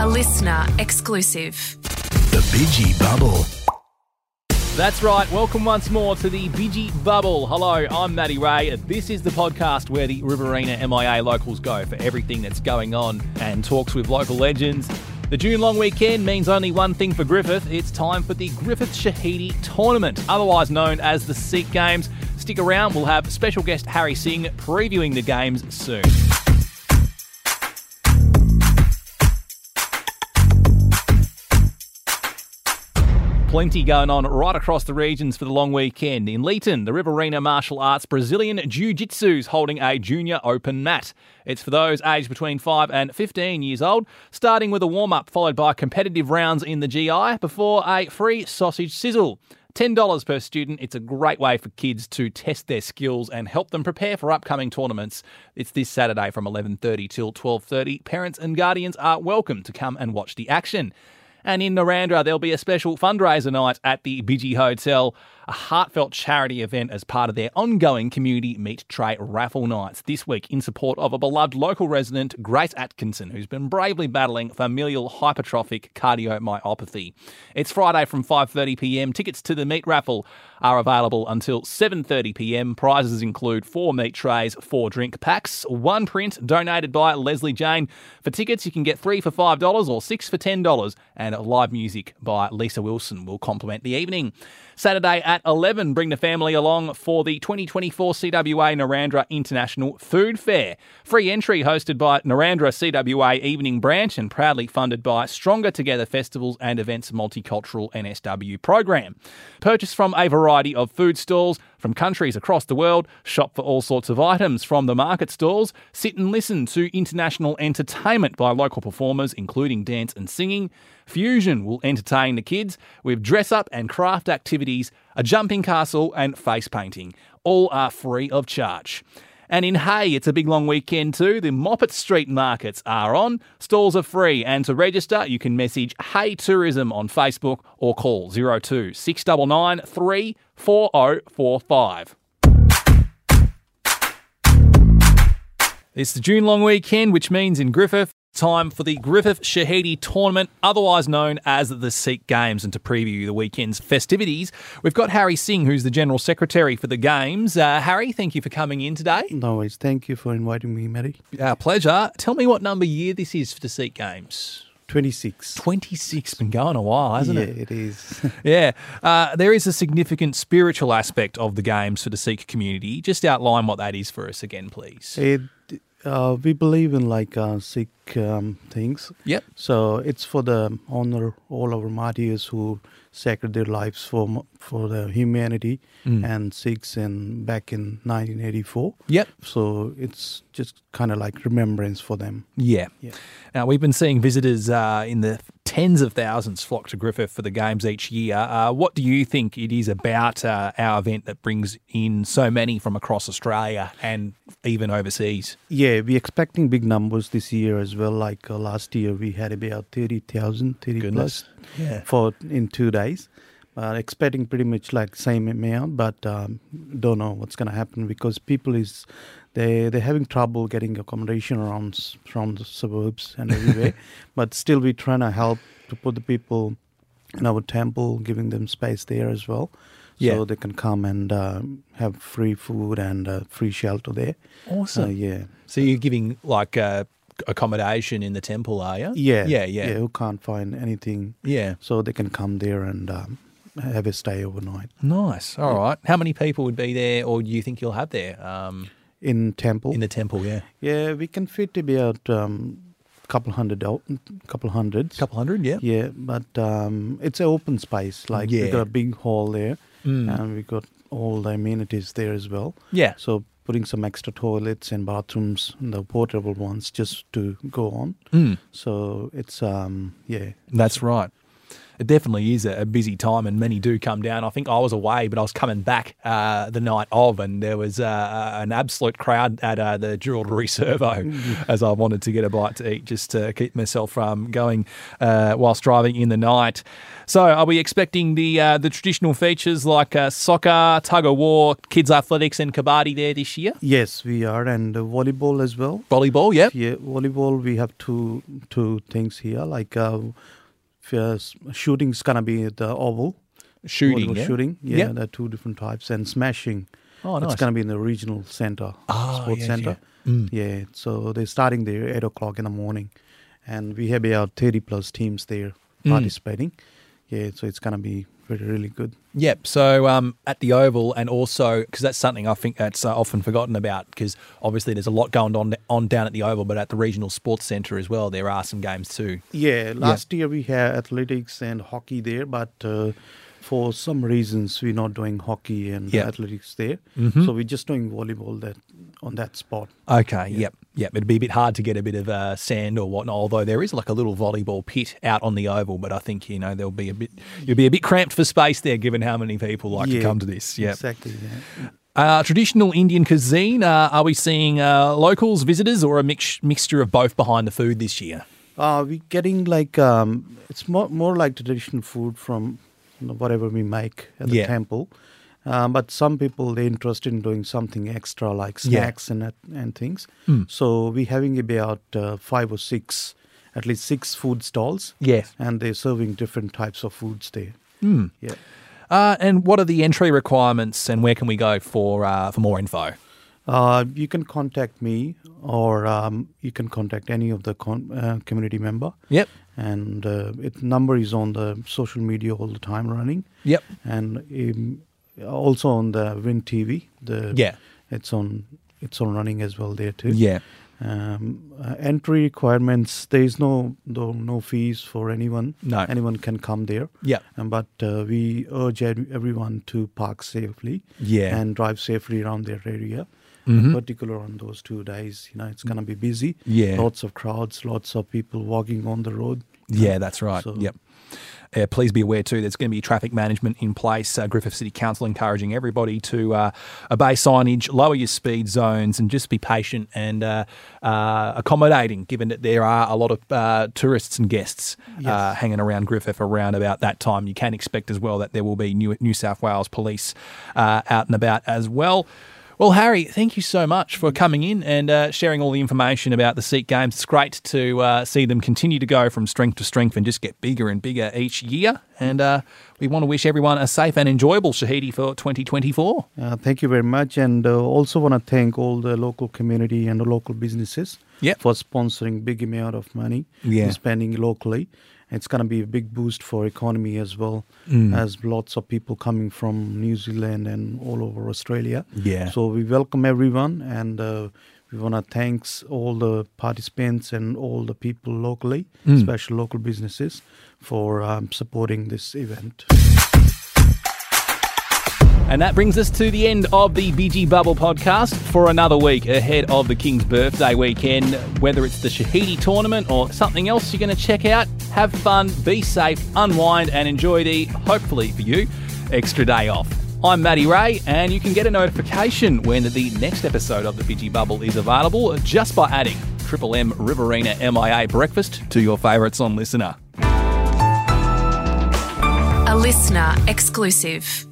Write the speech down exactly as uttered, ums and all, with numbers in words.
listener exclusive. The Bidgie Bubble. That's right. Welcome once more to the Bidgie Bubble. Hello, I'm Matty Ray. This is the podcast where the Riverina M I A locals go for everything that's going on and talks with local legends. The June long weekend means only one thing for Griffith. It's time for the Griffith Shahidi Tournament, otherwise known as the Sikh Games. Stick around, we'll have special guest Harry Singh previewing the games soon. Plenty going on right across the regions for the long weekend. In Leeton, the Riverina Martial Arts Brazilian Jiu-Jitsu's holding a junior open mat. It's for those aged between five and fifteen years old, starting with a warm-up followed by competitive rounds in the G I before a free sausage sizzle. ten dollars per student. It's a great way for kids to test their skills and help them prepare for upcoming tournaments. It's this Saturday from eleven thirty till twelve thirty. Parents and guardians are welcome to come and watch the action. And in Narrandera, there'll be a special fundraiser night at the Bidgie Hotel, a heartfelt charity event as part of their ongoing community meat tray raffle nights this week in support of a beloved local resident, Grace Atkinson, who's been bravely battling familial hypertrophic cardiomyopathy. It's Friday from five thirty p m. Tickets to the meat raffle are available until seven thirty p m. Prizes include four meat trays, four drink packs, one print donated by Leslie Jane. For tickets, you can get three for five dollars or six for ten dollars, and live music by Lisa Wilson will complement the evening. Saturday at eleven, bring the family along for the twenty twenty-four C W A Narrandera International Food Fair. Free entry hosted by Narrandera C W A Evening Branch and proudly funded by Stronger Together Festivals and Events Multicultural N S W program. Purchase from a variety of food stalls from countries across the world. Shop for all sorts of items from the market stalls. Sit and listen to international entertainment by local performers, including dance and singing. Fusion will entertain the kids with dress-up and craft activities, a jumping castle and face painting. All are free of charge. And in Hay, it's a big long weekend too. The Moppet Street markets are on. Stalls are free, and to register, you can message Hay Tourism on Facebook or call zero two six nine nine three four zero four five. It's the June long weekend, which means in Griffith, time for the Griffith Shahidi Tournament, otherwise known as the Sikh Games. And to preview the weekend's festivities, we've got Harry Singh, who's the General Secretary for the Games. Uh, Harry, thank you for coming in today. No worries. Thank you for inviting me, Matty. Our pleasure. Tell me what number year this is for the Sikh Games. twenty-six. twenty-six. Been going a while, hasn't yeah, it? Yeah, it is. yeah. Uh, there is a significant spiritual aspect of the Games for the Sikh community. Just outline what that is for us again, please. It, uh, we believe in like uh, Sikh um, things. Yep. So it's for the honor all our martyrs who sacred their lives for for the humanity mm. and Sikhs in back in nineteen eighty-four. Yep. So it's just kind of like remembrance for them. Yeah. Yeah. Now, we've been seeing visitors uh, in the tens of thousands flock to Griffith for the Games each year. Uh, what do you think it is about uh, our event that brings in so many from across Australia and even overseas? Yeah, we're expecting big numbers this year as well. Like uh, last year, we had about thirty thousand, thirty Goodness. plus yeah. for in two days. Uh, expecting pretty much like same amount, but um, don't know what's going to happen because people is they they're having trouble getting accommodation around s- from the suburbs and everywhere. But still, we're trying to help to put the people in our temple, giving them space there as well, yeah. so they can come and uh, have free food and uh, free shelter there. Awesome. Uh, yeah. So you're giving like uh, accommodation in the temple, are you? Yeah. Yeah. Yeah. Yeah. Who can't find anything? Yeah. So they can come there and. Um, have a stay overnight. Nice. All right. How many people would be there, or do you think you'll have there? Um, in temple? In the temple, yeah. Yeah, we can fit about um, couple hundred, couple hundreds. Couple hundred, yeah. Yeah, but um, it's an open space. Like yeah. we got a big hall there, mm. and we got all the amenities there as well. Yeah. So putting some extra toilets and bathrooms, the portable ones, just to go on. Mm. So it's um, yeah. That's right. It definitely is a, a busy time, and many do come down. I think I was away, but I was coming back uh, the night of, and there was uh, an absolute crowd at uh, the Jewellery Servo as I wanted to get a bite to eat just to keep myself from going uh, whilst driving in the night. So are we expecting the uh, the traditional features like uh, soccer, tug of war, kids athletics and kabaddi there this year? Yes, we are, and uh, volleyball as well. Volleyball, yep. Yeah, volleyball, we have two two things here, like uh, f- shooting's going to be the oval. Shooting, volleyball yeah? Shooting, yeah, Yep. there are two different types, and smashing. Oh, nice. It's going to be in the regional centre, Oh, sports yes, centre. yeah. Mm. Yeah, so they're starting there at eight o'clock in the morning, and we have about thirty plus teams there Mm. participating. Yeah, so it's going to be really, really good. Yep. So um, at the Oval, and also because that's something I think that's uh, often forgotten about, because obviously there's a lot going on on down at the Oval, but at the Regional Sports Centre as well, there are some games too. Yeah, last year we had athletics and hockey there, but uh, for some reasons we're not doing hockey and Yeah. athletics there. Mhm. So we're just doing volleyball that on that spot. Okay. Yep. Yep. It'd be a bit hard to get a bit of uh, sand or whatnot, although there is like a little volleyball pit out on the Oval. But I think you know there'll be a bit you'll be a bit cramped for space there, given how many people like to Yeah, come to this. Yeah. Exactly, yeah. Uh, traditional Indian cuisine. Uh, are we seeing uh, locals, visitors, or a mix- mixture of both behind the food this year? Uh, we're getting like, um, it's more, more like traditional food from you know, whatever we make at the Yeah. temple. Um, but some people, they're interested in doing something extra like Yeah. snacks and that- and things. Mm. So we're having about uh, five or six, at least six food stalls. Yes. And they're serving different types of foods there. Mm. Yeah. Uh, and what are the entry requirements, and where can we go for uh, for more info? Uh, you can contact me, or um, you can contact any of the con- uh, community member. Yep. And uh, it number is on the social media all the time running. Yep. And um, also on the Win T V. The Yeah. It's on. It's on running as well there too. Yeah. Um, uh, entry requirements. There is no, no no fees for anyone. No. Anyone can come there. Yep. Um, but uh, we urge ed- everyone to park safely. Yeah. And drive safely around their area. Mhm. In particular on those two days, you know, it's going to be busy. Yeah. Lots of crowds, lots of people walking on the road. Yeah, that's right. So- Yep. Uh, please be aware too, there's going to be traffic management in place. Uh, Griffith City Council encouraging everybody to uh, obey signage, lower your speed zones, and just be patient and uh, uh, accommodating, given that there are a lot of uh, tourists and guests uh, Yes. hanging around Griffith around about that time. You can expect as well that there will be New, New South Wales Police uh, out and about as well. Well, Harry, thank you so much for coming in and uh, sharing all the information about the Sikh Games. It's great to uh, see them continue to go from strength to strength and just get bigger and bigger each year. And uh, we want to wish everyone a safe and enjoyable Shahidi for twenty twenty-four. Uh, thank you very much. And uh, also want to thank all the local community and the local businesses Yep. for sponsoring big amount of money Yeah. and spending locally. It's going to be a big boost for economy as well, Mm. as lots of people coming from New Zealand and all over Australia. Yeah. So we welcome everyone, and uh, we want to thanks all the participants and all the people locally, Mm. especially local businesses, for um, supporting this event. And that brings us to the end of the B G Bubble podcast for another week ahead of the King's birthday weekend. Whether it's the Shahidi tournament or something else you're going to check out, have fun, be safe, unwind and enjoy the, hopefully for you, extra day off. I'm Matty Ray, and you can get a notification when the next episode of the B G Bubble is available just by adding Triple M Riverina M I A Breakfast to your favourites on Listener. A listener exclusive.